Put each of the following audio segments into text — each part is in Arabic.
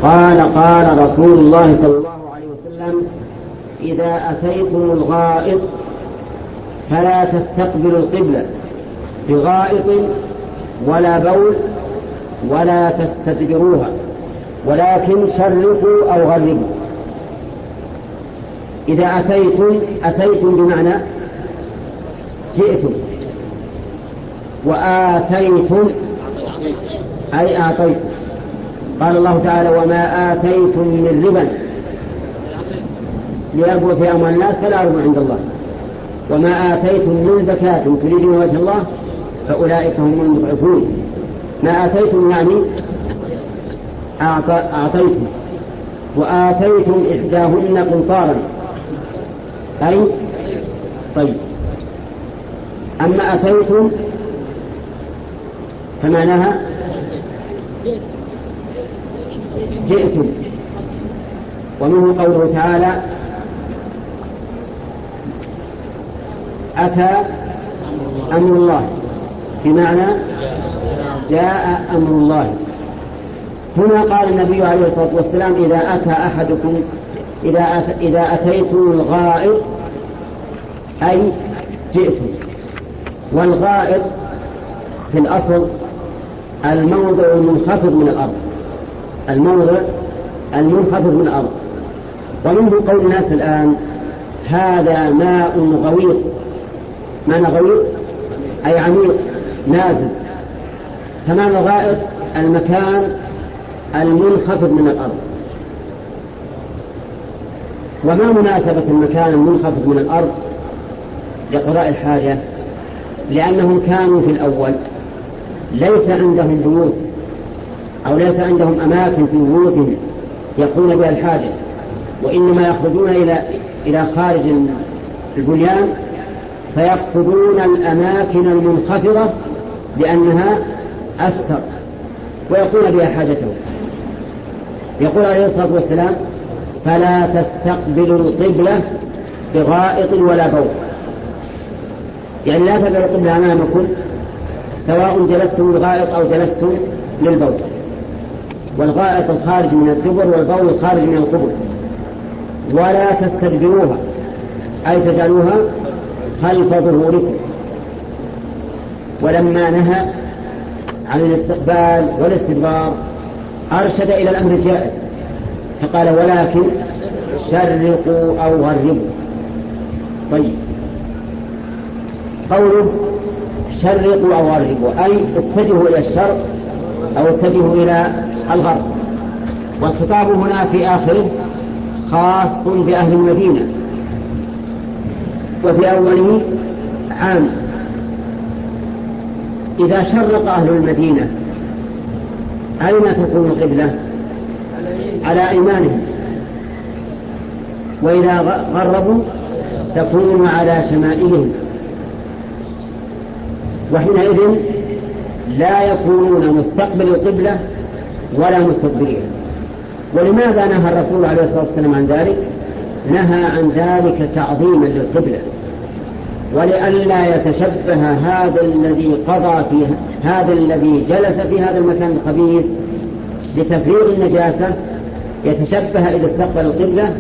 قال رسول الله صلى الله عليه وسلم: إذا أتيتم الغائط فلا تستقبلوا القبلة بغائط ولا بول ولا تستدبروها، ولكن شرقوا أو غربوا. إذا أتيتم بمعنى جئتم، وآتيتم أي أعطيتم. قال الله تعالى: وما آتيتم من ربا ليربو في أموال الناس فلا يربو عند الله، وما آتيتم من زكاة تريدون وجه الله فأولئك هم المضعفون. ما آتيتم يعني أعطيتم، وآتيتم إحداهن قنطارا أي طيب. أما أتيتم فمعناها جئتم. ومنه قوله تعالى: أتى أمر الله، بمعنى جاء أمر الله. هنا قال النبي عليه الصلاة والسلام: إذا أتى أحدكم إذا أتيتم الغائط أي جئتم. والغائط في الأصل الموضع المنخفض من الأرض، الموضع المنخفض من الأرض. ومنه قول الناس الآن: هذا ماء غويط. معنى غويط أي عميق نازل. فمعنى الغائط المكان المنخفض من الأرض. وما مناسبة المكان المنخفض من الأرض لقضاء الحاجة؟ لأنهم كانوا في الأول ليس عندهم بيوت أو ليس عندهم أماكن في بيوتهم يقضون بها الحاجة، وإنما يخرجون إلى خارج البنيان فيقصدون الأماكن المنخفضة لأنها أستر ويقضون بها حاجتهم. يقول عليه الصلاة والسلام: فلا تستقبلوا القبلة بغائط ولا بول. يعني لا تدعوا القبلة أمامكم سواء جلستم للغائط أو جلستم للبول. والغائط الخارج من الدبر والبول الخارج من القبر. ولا تستدبروها أي تجعلوها خلف ظهوركم. ولما نهى عن الاستقبال والاستدبار أرشد إلى الأمر الجائز فقال: ولكن شرقوا أو غربوا. طيب، قوله شرقوا أو غربوا أي اتجهوا إلى الشرق أو اتجهوا إلى الغرب. والخطاب هنا في آخره خاص بأهل المدينة، وفي أوله عام. إذا شرق أهل المدينة أين تكون القبلة؟ على أيمانهم. وإذا غربوا تكون على شمائلهم، وحينئذ لا يكونون مستقبل القبلة ولا مستدبرين. ولماذا نهى الرسول عليه الصلاة والسلام عن ذلك؟ نهى عن ذلك تعظيما للقبلة، ولئلا يتشبه هذا الذي قضى في هذا الذي جلس في هذا المكان الخبيث لتفريغ النجاسة يتشبه إذا استقبل القبلة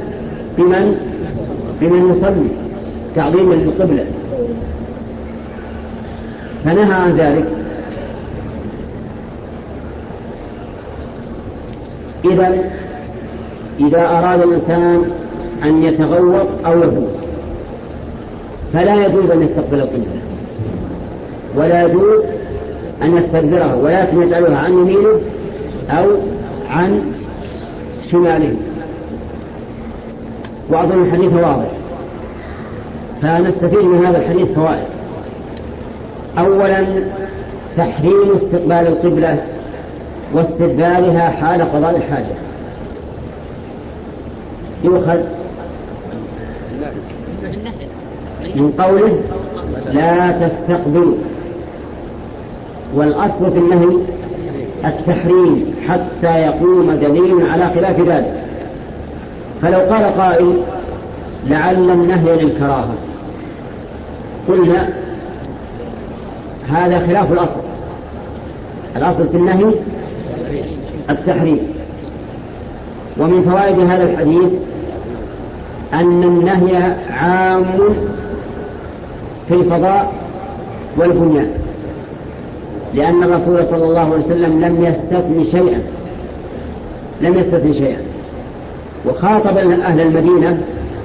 بمن يصلي تعظيما للقبلة، فنهى عن ذلك. إذا أراد الإنسان أن يتغوط أو يبول فلا يجوز أن يستقبل القبلة ولا يجوز أن يستدبرها، ولكن يجعلها عن يمينه أو عن شماله. وأظن الحديث واضح، فنستفيد من هذا الحديث فوائد. أولا تحريم استقبال القبلة واستدبارها حال قضاء الحاجة. يؤخذ من قوله لا تستقبلوا، والأصل في النهي التحريم حتى يقوم دليل على خلاف ذلك. فلو قال قائل لعل النهي للكراهة قلنا هذا خلاف الأصل. الأصل في النهي التحريم، ومن فوائد هذا الحديث أن النهي عام في الفضاء والبنيان، لأن الرسول صلى الله عليه وسلم لم يستثن شيئا، وخاطب أهل المدينة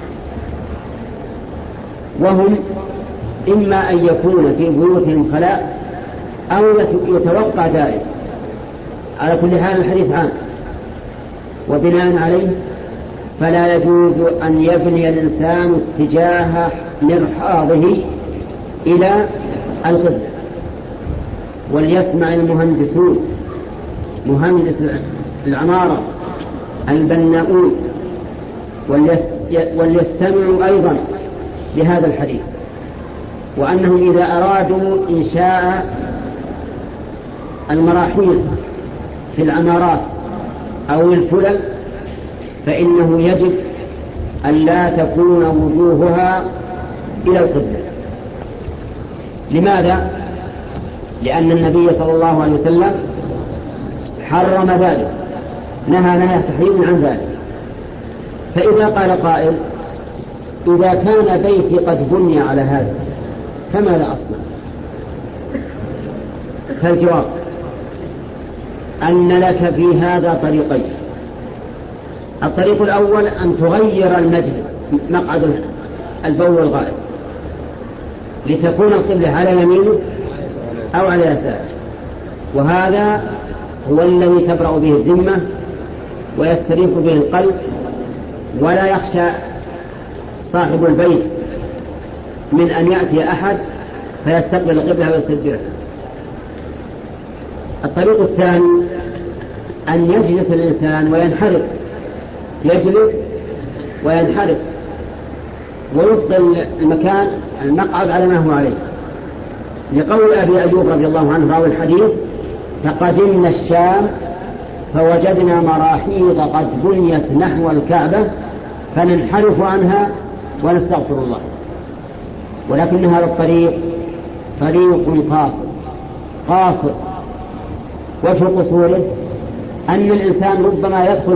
وهم إما أن يكون في بيوتهم خلاء أو يتوقع ذلك. على كل حال الحديث عام، وبناء عليه فلا يجوز أن يبني الإنسان اتجاه مرحاضه إلى القبلة. وليسمع المهندسون، مهندس العمارة، البناؤون، وليستمعوا أيضا لهذا الحديث، وأنهم إذا أرادوا إنشاء المراحيض في العمارات أو الفلل فإنه يجب أن لا تكون وجوهها إلى القبلة. لماذا؟ لأن النبي صلى الله عليه وسلم حرم ذلك، نهى تحريم عن ذلك. فإذا قال قائل إذا كان بيتي قد بني على هذا فماذا أصنع؟ فالجواب أن لك في هذا طريقين. الطريق الأول أن تغير المجلس، مقعد البول والغائط، لتكون القبلة على يمينه أو على يساره، وهذا هو الذي تبرأ به الذمة ويستريح به القلب، ولا يخشى صاحب البيت من أن يأتي أحد فيستقبل القبلة ويستدبرها. الطريق الثاني أن يجلس الإنسان وينحرف، يجلس وينحرف ويفضل المقعد على ما هو عليه، لقول أبي أيوب رضي الله عنه راوي الحديث: فقدمنا الشام فوجدنا مراحيض قد بنيت نحو الكعبة فننحرف عنها ونستغفر الله. ولكن هذا الطريق طريق قاصر. وجه قصوره أن الإنسان ربما يدخل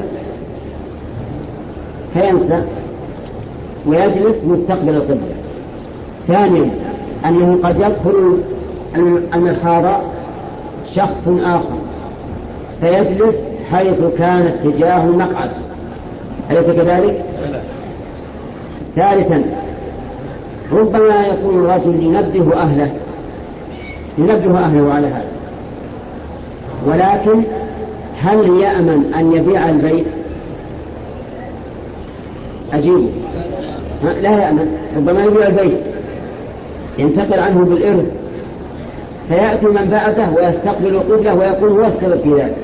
فينسى ويجلس مستقبل القبلة. ثانيا أنه قد يدخل المرحاض شخص آخر فيجلس حيث كان اتجاه المقعد، أليس كذلك؟ ثالثا ربما يكون الرجل ينبه أهله على هذا، ولكن هل يأمن أن يبيع البيت؟ أجيبه لا يأمن. ربما يبيع البيت ينتقل عنه بالإرث فيأتي من بعده ويستقبل القبلة ويكون هو السبب في ذلك.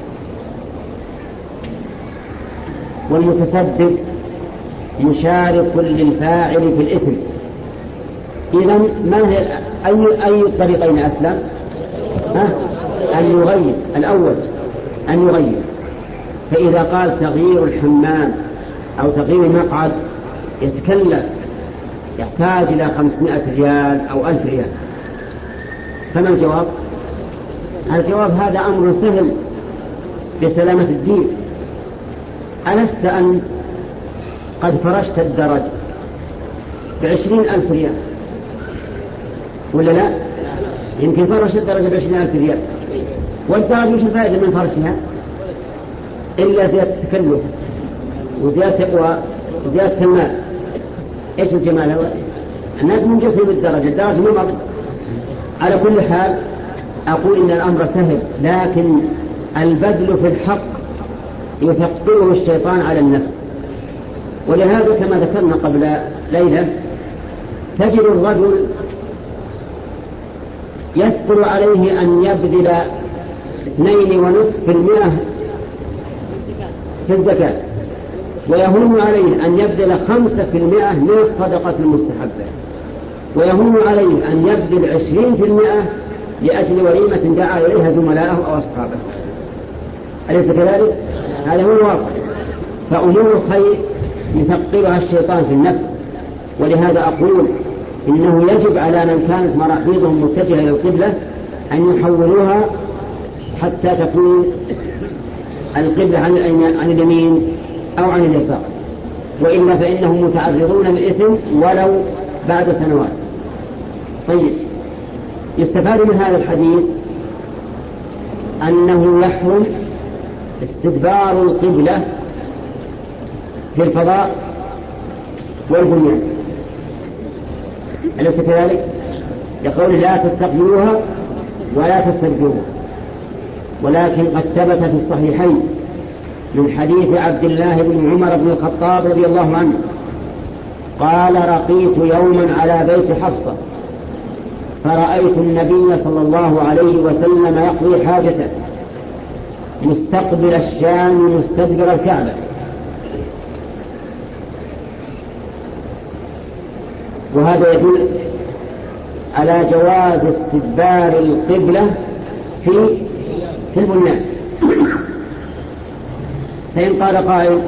والمتصدق مشارك للفاعل في الإثم. إذن ما هي أي الطريقين أسلم؟ أن يغير. الأول أن يغير، فإذا قال تغيير الحمام أو تغيير المقعد يتكلف، يحتاج إلى 500 ريال أو 1000 ريال، فما الجواب؟ الجواب هذا أمر سهل بسلامة الدين. ألست أنت قد فرشت الدرج ب20,000 ريال ولا لا؟ يمكن فرش الدرجة ب20,000 ريال، والدرج مش الفائدة من فرشها إلا زيادة التكلف وزيادة المال. إيش الجمال؟ الناس منجسم بالدرجة، الدرجة ممر. على كل حال أقول إن الأمر سهل، لكن البذل في الحق يثقله الشيطان على النفس. ولهذا كما ذكرنا قبل ليلة تجد الرجل يثقل عليه أن يبذل 2.5% في الزكاة، ويهون عليه أن يبذل 5% من الصدقة المستحبة، ويهون عليه أن يبذل 20% لأجل وليمة دعا إليها زملاءه أو أصحابه. أليس كذلك؟ هذا هو الواقع. فأمور الخير يثقلها الشيطان في النفس. ولهذا أقول إنه يجب على من كانت مراحيضهم متجهة إلى القبلة أن يحولوها حتى تكون القبلة عن اليمين أو عن اليسار، وإلا فإنهم متعرضون للإثم ولو بعد سنوات. طيب، يستفاد من هذا الحديث أنه يحرم استدبار القبلة في الفضاء والبنيان، أليس كذلك؟ يقول لا تستقبلوها ولا تستدبروها. ولكن قد ثبت في الصحيحين من حديث عبد الله بن عمر بن الخطاب رضي الله عنه قال: رقيت يوما على بيت حفصة فرأيت النبي صلى الله عليه وسلم يقضي حاجته مستقبل الشام مستدبر الكعبة. وهذا يدل على جواز استدبار القبلة في البنيان. فإن قال قائل: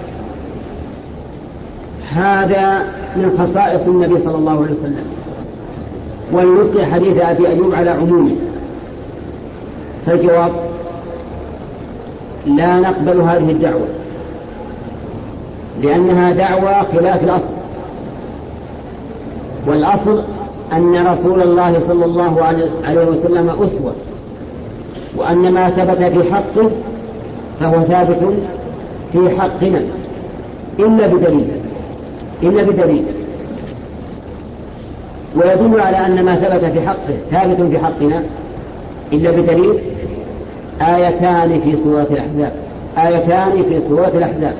هذا من خصائص النبي صلى الله عليه وسلم، ولنبقي حديث أبي أيوب على عمومه، فالجواب: لا نقبل هذه الدعوة، لأنها دعوة خلاف الأصل. والأصل أن رسول الله صلى الله عليه وسلم أسوة، وأن ما ثبت في حقه فهو ثابت في حقنا إلا بدليل. ويدل على أن ما ثبت في حقه ثابت في حقنا إلا بدليل آيتان في سورة الأحزاب.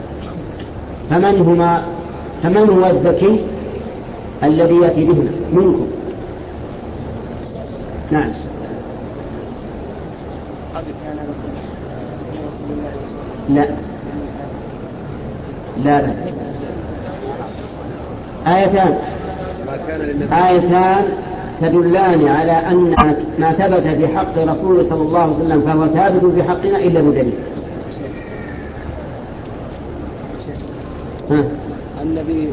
فمن هو الذكي الذي يأتي بهما منكم؟ نعم. لا آيتان تدلان على أن ما ثبت في حق رسول صلى الله عليه وسلم فهو ثابت في حقنا إلا بدليل. النبي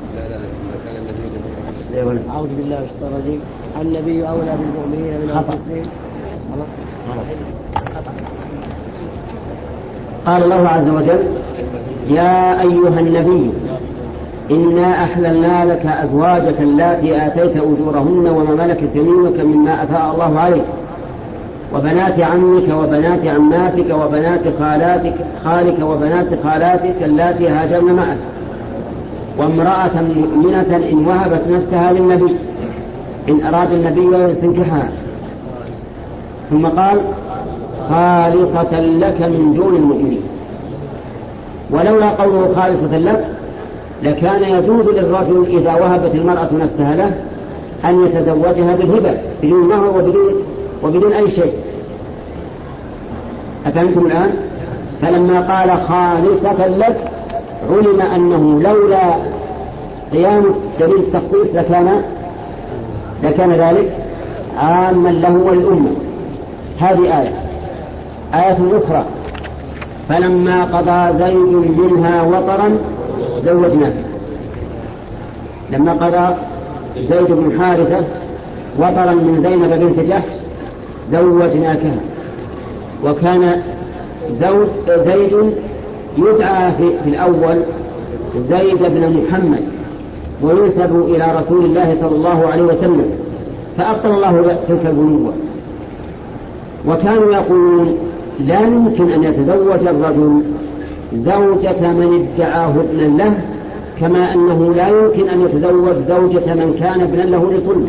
أعوذ بالله من الشيطان الرجيم. النبي أولى بالمؤمنين من أنفسهم. قال الله عز وجل: يا أيها النبي إنا أحللنا لك أزواجك اللاتي آتيت أجورهن وما ملكت يمينك مما أفاء الله عليك وبنات عمك وبنات عماتك وبنات خالك وبنات خالاتك اللاتي هاجرن معك وامرأة مؤمنة إن وهبت نفسها للنبي إن أراد النبي يستنكحها. ثم قال: خالصة لك من دون المؤمنين. ولولا قوله خالصة لك لكان يجوز للرجل إذا وهبت المرأة نفسها له أن يتزوجها بالهبة بدون مهر وبدون أي شيء. أفهمتم الآن؟ فلما قال خالصة لك علم أنه لولا قيام دليل التخصيص لكان ذلك عاما له وللأمة. هذه آية أخرى: فلما قضى زيد منها وطرا زوجناك. لما قضى زيد بن حارثة وطرا من زينب بنت جحش زوجناكها. وكان زيد يدعى في الأول زيد بن محمد وينسب إلى رسول الله صلى الله عليه وسلم، فأبطل الله تلك البنوة. وكانوا يقولون لا يمكن أن يتزوج الرجل زوجة من ادعاه ابنا له، كما أنه لا يمكن أن يتزوج زوجة من كان ابنا له لصلبه.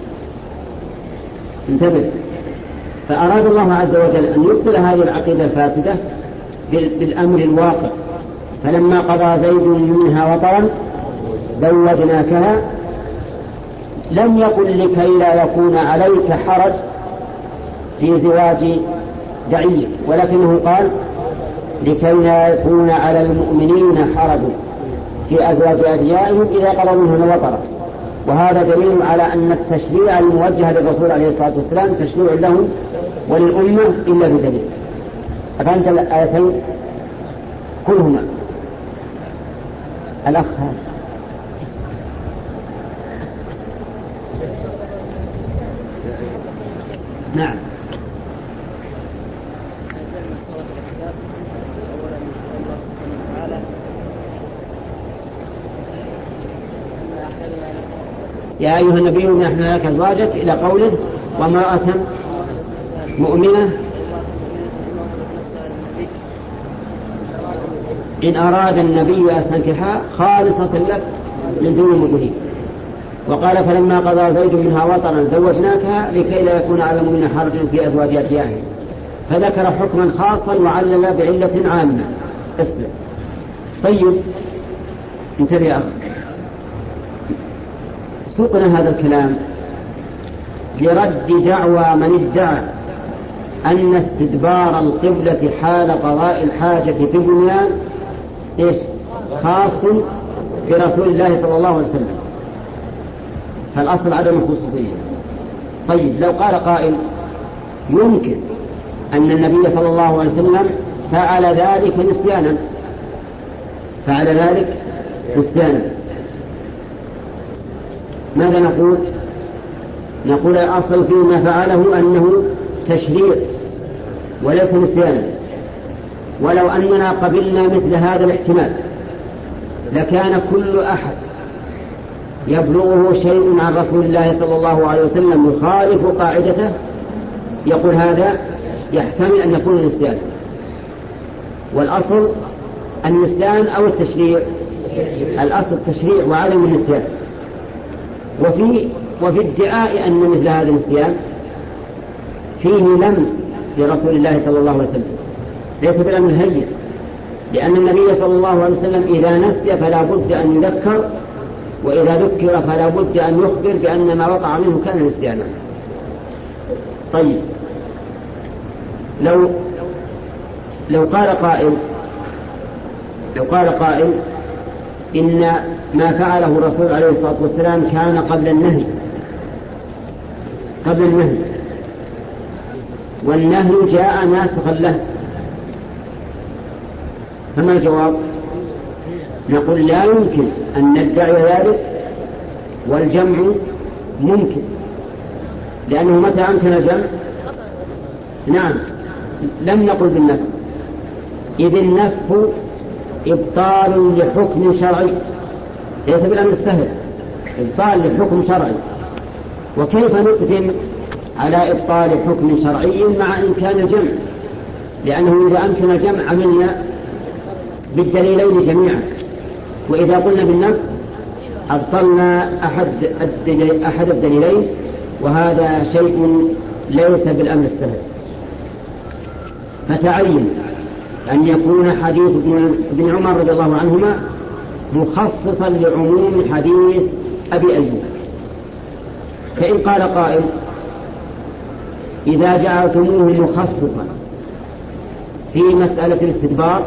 انتبه. فأراد الله عز وجل أن يبطل هذه العقيدة الفاسدة بالأمر الواقع. فلما قضى زيد منها وطرا زوجناكها لم يقل لكي لا يكون عليك حرج في زواج دعية، ولكنه قال لكي لا يكون على المؤمنين حرج في أزواج أدعيائهم إذا قضوا منهن وطرا. وهذا دليل على أن التشريع الموجه للرسول عليه الصلاة والسلام تشريع لهم وللأمة إلا بدليل. أفهمت الآيتين كلهما؟ الأخ هذا. نعم. يا أيها النبي نحن لك أزواجك إلى قوله وامرأة مؤمنة إن أراد النبي أن يستنكحها خالصة لك من دون المؤمنين. وقال فلما قضى زيد منها وطرا زوجناكها لكي لا يكون على المؤمن حرج في أزواج أدعيائهم. فذكر حكما خاصا وعلل بعلة عامة. اسمع. طيب انتبه يا أخي، سوقنا هذا الكلام لرد دعوى من ادعى أن استدبار القبلة حال قضاء الحاجة في البنيان خاص برسول الله صلى الله عليه وسلم، فالأصل عدم الخصوصية. طيب لو قال قائل يمكن أن النبي صلى الله عليه وسلم فعل ذلك نسيانا، ماذا نقول؟ نقول الأصل فيما فعله أنه تشريع وليس نسيانا. ولو أننا قبلنا مثل هذا الاحتمال لكان كل أحد يبلغه شيء عن رسول الله صلى الله عليه وسلم يخالف قاعدته يقول هذا يحتمل أن يكون نسيانا. والأصل النسيان أو التشريع؟ الأصل التشريع وعدم النسيان. وفي ادعاء أن مثل هذا النسيان فيه لمس لرسول الله صلى الله عليه وسلم، ليس بالأمر الهين، لأن النبي صلى الله عليه وسلم إذا نسي فلا بد أن يذكر، وإذا ذكر فلا بد أن يخبر بأن ما وقع منه كان نسيانا. طيب لو قال قائل إن ما فعله الرسول عليه الصلاة والسلام كان قبل النهي والنهي جاء ناسخا له، فما الجواب؟ نقول لا يمكن أن ندعي ذلك، والجمع ممكن، لأنه متى أمكن الجمع؟ نعم، لم نقل بالنسخ، إذ النسخ إبطال لحكم شرعي ليس بالأمر السهل، إبطال لحكم شرعي. وكيف نقدم على إبطال حكم شرعي مع إمكان الجمع؟ لأنه إذا أمكن الجمع عملنا بالدليلين جميعا، وإذا قلنا بالنص أبطلنا أحد الدليلين، وهذا شيء ليس بالأمر السهل. فتعين أن يكون حديث ابن عمر رضي الله عنهما مخصصا لعموم حديث أبي أيوب. فإن قال قائل إذا جعلتموه مخصصا في مسألة الاستدبار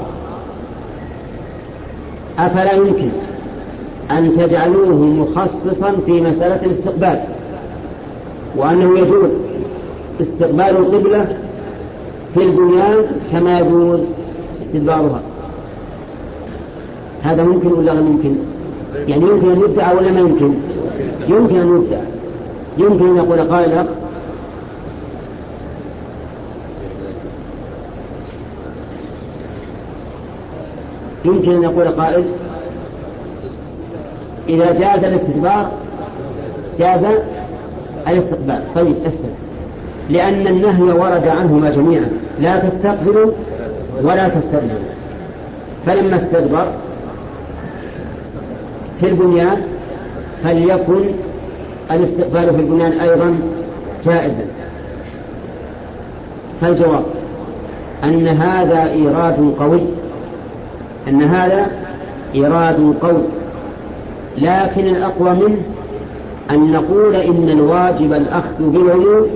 أفلا يمكن أن تجعلوه مخصصا في مسألة الاستقبال، وأنه يجوز استقبال القبلة في البنيان كما يجوز استدبارها؟ هذا ممكن ولا غير ممكن؟ يعني يمكن أن يدعى ولا ما يمكن؟ يمكن أن يدعى. يمكن أن يقول قائل الأخ يمكن أن يقول قائل إذا جاز الاستدبار جاز الاستقبال. طيب اسمع، لأن النهي ورد عنهما جميعا لا تستقبلوا ولا تستدبروا، فلما استدبر في البنيان فليكن الاستقبال في البنيان أيضا جائزا. فالجواب أن هذا إيراد قوي، لكن الأقوى منه أن نقول إن الواجب الأخذ بالعموم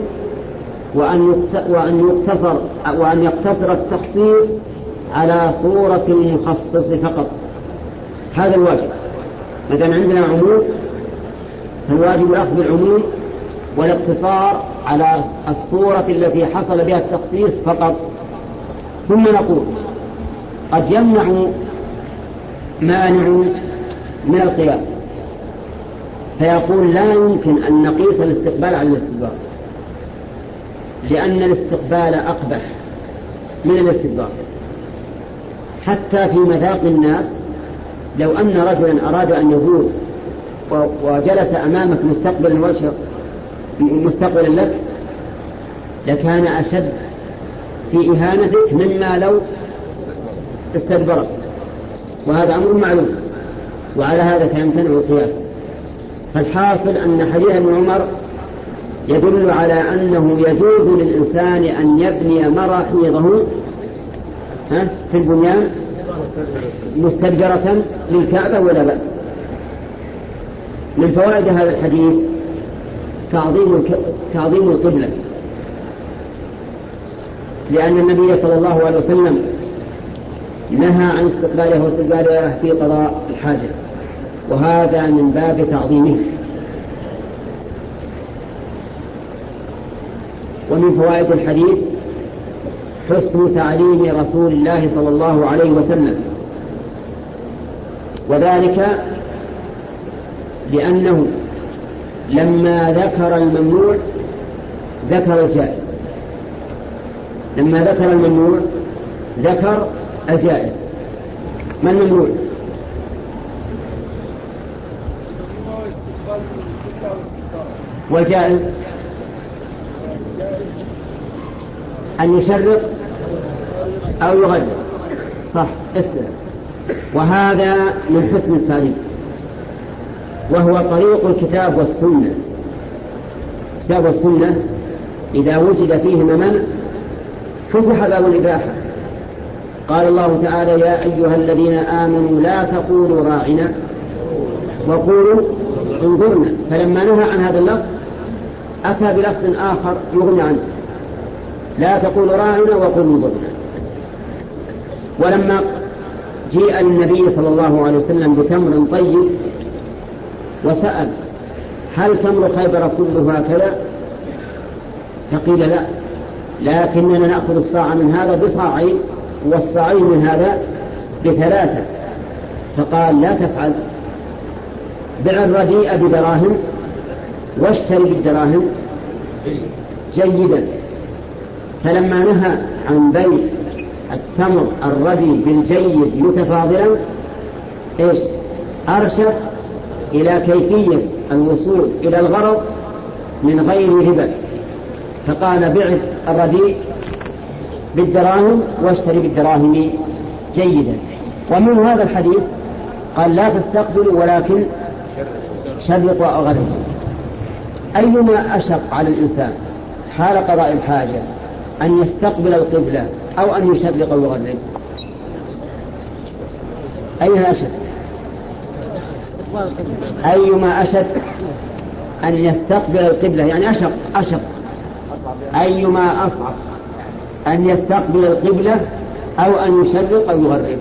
وأن يقتصر التخصيص على صورة المخصص فقط. هذا الواجب، ما دام عندنا عموم فالواجب الأخذ بالعموم والاقتصار على الصورة التي حصل بها التخصيص فقط. ثم نقول قد يمنع مانع من القياس فيقول لا يمكن أن نقيس الاستقبال على الاستدبار، لأن الاستقبال أقبح من الاستدبار. حتى في مذاق الناس لو أن رجلا أراد أن يقول وجلس أمامك مستقبل الوجه مستقبلا لك لكان أشد في إهانتك مما لو استدبرك، وهذا أمر معلوم، وعلى هذا فيمتنع القياس. فالحاصل أن حديث ابن عمر يدل على أنه يجوز للإنسان أن يبني مراحيضه في البنيان مستدبرة للكعبة ولا بأس. من فوائد هذا الحديث تعظيم القبلة، لأن النبي صلى الله عليه وسلم نهى عن استقبالها واستقبالها في قضاء الحاجة، وهذا من باب تعظيمه. ومن فوائد الحديث حسن تعليم رسول الله صلى الله عليه وسلم، وذلك لأنه لما ذكر الممنوع ذكر الجائز، لما ذكر الممنوع ذكر الجائز. ما الممنوع؟ والجائز أن يشرق أو يغرب، صح، اسلم. وهذا من حسن التعليم، وهو طريق الكتاب والسنة. الكتاب والسنة إذا وجد فيهما منع فتح باب الإباحة. قال الله تعالى: يا أيها الذين آمنوا لا تقولوا راعنا وقولوا انظرنا. فلما نهى عن هذا اللفظ أتى بلفظ آخر يغني عنه: لا تقولوا راعنا وقولوا انظرنا. ولما جيء النبي صلى الله عليه وسلم بتمر طيب وسأل: هل تمر خيبر كله هكذا؟ فقيل: لا، لكننا نأخذ الصاع من هذا بصاعين والصاعين من هذا بثلاثة. فقال: لا تفعل، بع الرديء بدراهم واشتري بالدراهم جيدا. فلما نهى عن بيع التمر الردي بالجيد متفاضلا أرشد إلى كيفية الوصول إلى الغرض من غير ربا، فقال: بع الرديء بالدراهم واشتري بالدراهم جيدا. ومن هذا الحديث قال: لا تستقبلوا ولكن شرقوا أو غربوا. أيما أشق على الإنسان حال قضاء الحاجة، أن يستقبل القبلة أو أن يشرق أو يغرب؟ أيها أشد؟ أيما أشد أن يستقبل القبلة، يعني أشق أيما أصعب أن يستقبل القبلة أو أن يشرق أو يغرب؟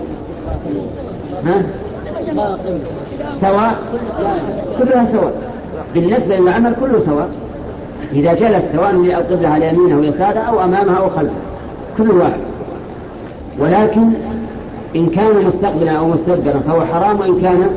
سواء، كلها سواء بالنسبة للعمل، كله سواء. إذا جلس سواء القبلة على يمينه ويساره أو أمامها أو خلفه كل واحد. ولكن إن كان مستقبلا أو مستدبرا فهو حرام، وإن كان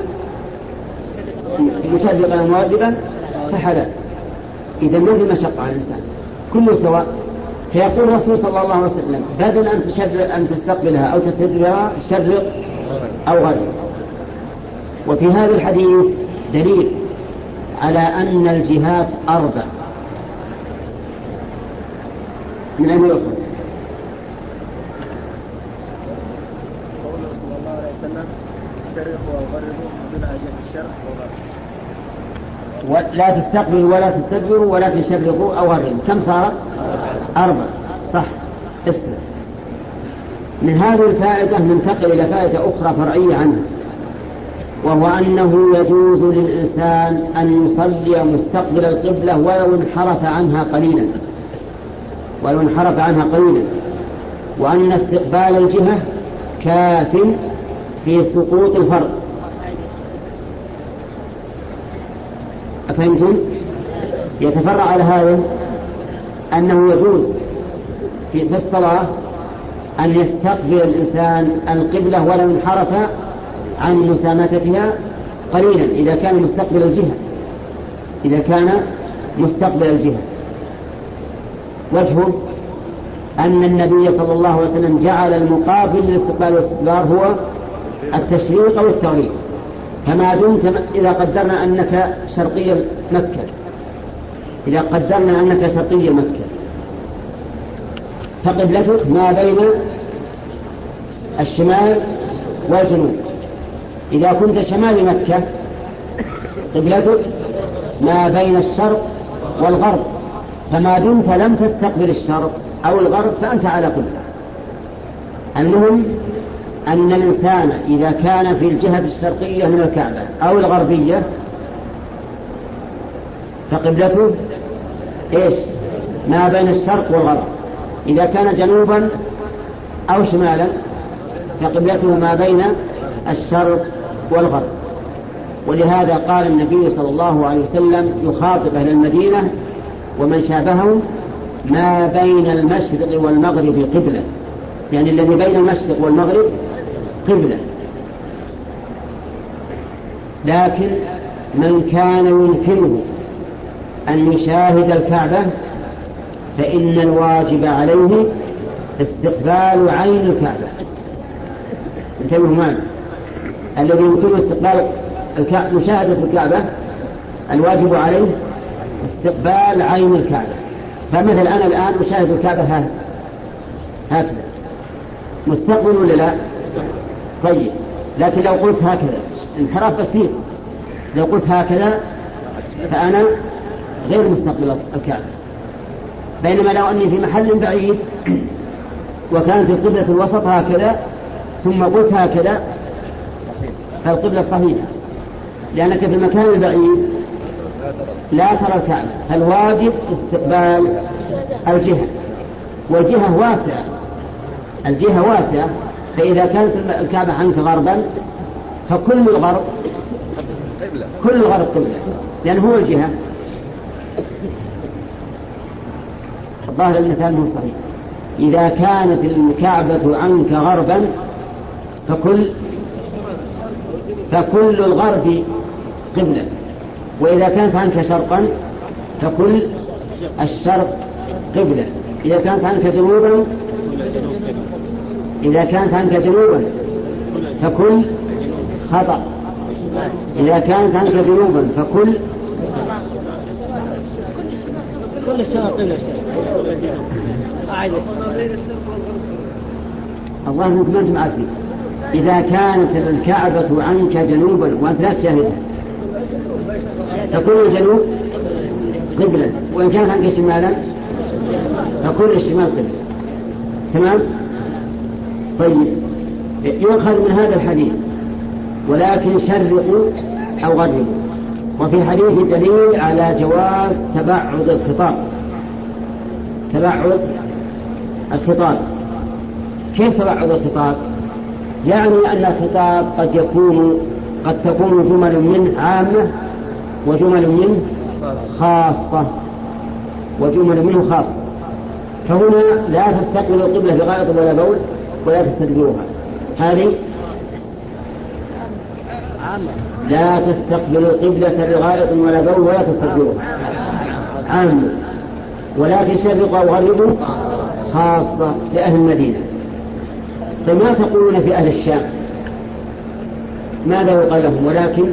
مشرقا أو مغربا فحلال. إذا ما في مشقة على الإنسان، كله سواء. فيقول الرسول صلى الله عليه وسلم: بدل أن تستقبلها أو تستدبرها شرق أو غرب. وفي هذا الحديث دليل على أن الجهات أربع. من أين يؤخذ؟ قوله صلى الله عليه وسلم: شرقوا أو غربوا بدون جهة الشرق وغرب. لا تستقبلوا ولا تستدبروا ولكن شرقوا أو غربوا. كم صار؟ 4. صح، اسم. من هذه الفائدة ننتقل إلى فائدة أخرى فرعية عنها، وهو أنه يجوز للإنسان أن يصلي مستقبل القبلة ولو انحرف عنها قليلا، وأن استقبال الجهة كاف في سقوط الفرض. أفهمتم؟ يتفرع على هذا أنه يجوز في الصلاة أن يستقبل الإنسان القبلة ولو انحرف عن مسامتها قليلا إذا كان مستقبل الجهة. وجهه أن النبي صلى الله عليه وسلم جعل المقابل للاستقبال والاستدبار هو التشريق أو التغريب، فما دمت إذا قدرنا أنك شرقي مكة، إذا قدرنا أنك شرقي مكة فقبلتك ما بين الشمال والجنوب. إذا كنت شمال مكة قبلتك ما بين الشرق والغرب، فما دمت لم تستقبل الشرق أو الغرب فأنت على قبلة. المهم أن الإنسان إذا كان في الجهة الشرقية من الكعبة أو الغربية فقبلته إيش؟ ما بين الشرق والغرب. إذا كان جنوبا أو شمالا فقبلته ما بين الشرق والغرب. ولهذا قال النبي صلى الله عليه وسلم يخاطب أهل المدينة ومن شابههم: ما بين المشرق والمغرب قبلة، يعني الذي بين المشرق والمغرب قبلة. لكن من كان يمكنه أن يشاهد الكعبة فإن الواجب عليه استقبال عين الكعبة. انتبهوا معي، الذي يمكنه استقبال مشاهدة الكعبة الواجب عليه استقبال عين الكعبة. فمثل أنا الآن أشاهد الكعبة هكذا، مستقبل ولا لا؟ طيب، لكن لو قلت هكذا انحراف بسيط، لو قلت هكذا فأنا غير مستقبل الكعبة. بينما لو أني في محل بعيد وكانت القبلة الوسط هكذا ثم قلت هكذا فالقبلة صحيحة، لأنك في المكان البعيد لا ترى الكعبة، فالواجب استقبال الجهة، والجهة واسعة، الجهة واسعة. فإذا كانت الكعبة عنك غربا فكل الغرب قبلة، لأن هو الجهة. الظاهر المثال هو صحيح. إذا كانت الكعبة عنك غربا فكل الغرب قبلة، وإذا كانت عنك شرقا فكل الشرق قبلة. إذا كانت عنك جنوبا فكل خطأ. إذا كانت عنك جنوبا فكل الشرق قبلة. الله أنكم أنتم عارفين. إذا كانت الكعبة عنك جنوبا وأنت لا تشاهدها فكل الجنوب قبلة، وإن كانت عنك شمالا فكل الشمال قبلة. تمام؟ طيب، يؤخذ من هذا الحديث ولكن شرقوا أو غربوا. وفي الحديث دليل على جواز تبعد الخطاب. كيف تبعد الخطاب؟ يعني أن الخطاب قد تكون جمل منه عامة وجمل منه خاصة، فهنا لا تستقبل القبلة بغائط ولا بول ولا تستدبرها. هذه لا تستقبل القبلة بغائط ولا بول ولا تستدبرها عامة، ولكن شرق أو غرب خاصة لأهل المدينة. فما تقولون في أهل الشام؟ ماذا يقال لهم؟ ولكن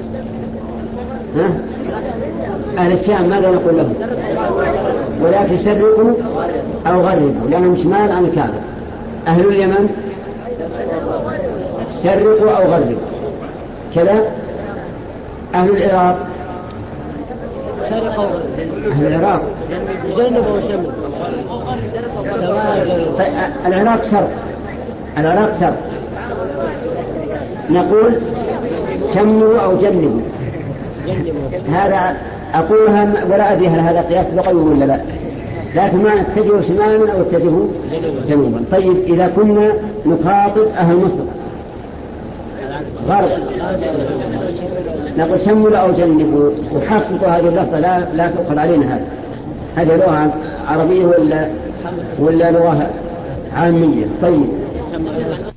أهل الشام ماذا نقول لهم؟ ولكن شرقوا أو غربوا لأنهم شمال عن الكعبة. أهل اليمن شرقوا أو غربوا كذا. أهل العراق أهل العراق العراق شرق نقول شملوا أو جنبوا. هذا أقولها ولا أدري هل هذا قياس لغوي ولا لا، لكن ما نتجه شمالا أو نتجه جنوبا. طيب، إذا كنا نخاطب أهل مصر غرب نقول شملوا أو جنبوا، وحققوا هذه اللفظة لا تؤخذ علينا. هذه لغة عربية ولا لغة عامية؟ طيب،